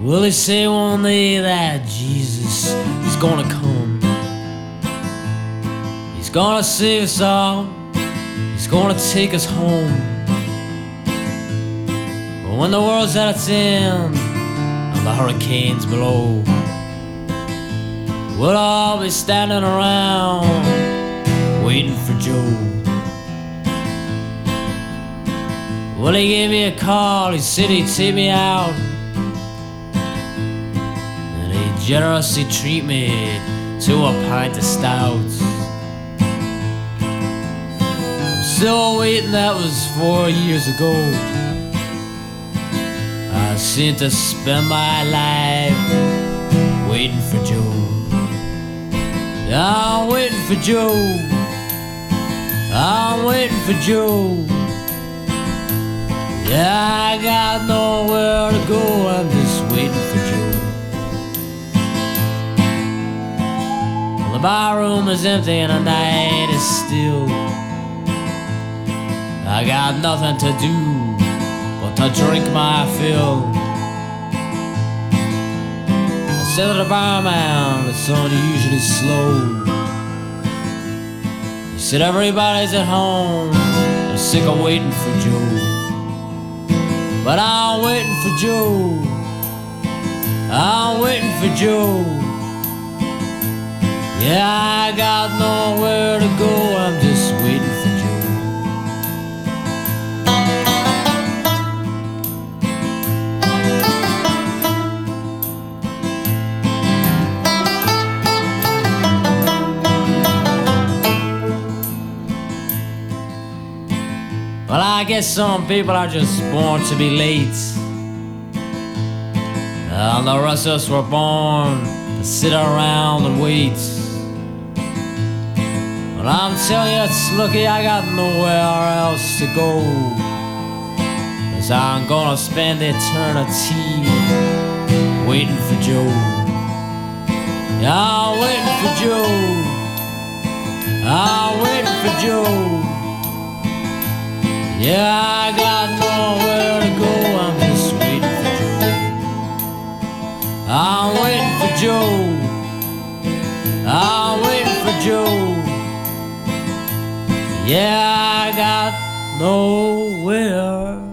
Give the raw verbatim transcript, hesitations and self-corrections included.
Well, they say one day that Jesus is gonna come. He's gonna save us all. He's gonna take us home. But when the world's at its end and the hurricanes blow, we'll all be standing around waiting for Joe. Well, he gave me a call. He said he'd take me out, and he'd generously treat me to a pint of stout. I'm still waiting. That was four years ago. I seem to spend my life waiting for Joe. I'm waiting for Joe. I'm waiting for Joe. Yeah, I got nowhere to go. I'm just waiting for Joe. Well, the bar room is empty and the night is still. I got nothing to do but to drink my fill. I said to the barman, it's unusually slow. He said everybody's at home, they're sick of waiting for Joe. But I'm waiting for Joe. I'm waiting for Joe. Yeah, I got nowhere to go. I'm just waiting for Joe. Well, I guess some people are just born to be late, and the rest of us were born to sit around and wait. But I'm telling you, it's lucky I got nowhere else to go, 'cause I'm gonna spend eternity waiting for Joe. Yeah, I'm waiting for Joe. I'm waiting for Joe. Yeah, I got nowhere to go. I'm just waiting for Joe. I'm waiting for Joe. I'm waiting for Joe. Yeah, I got nowhere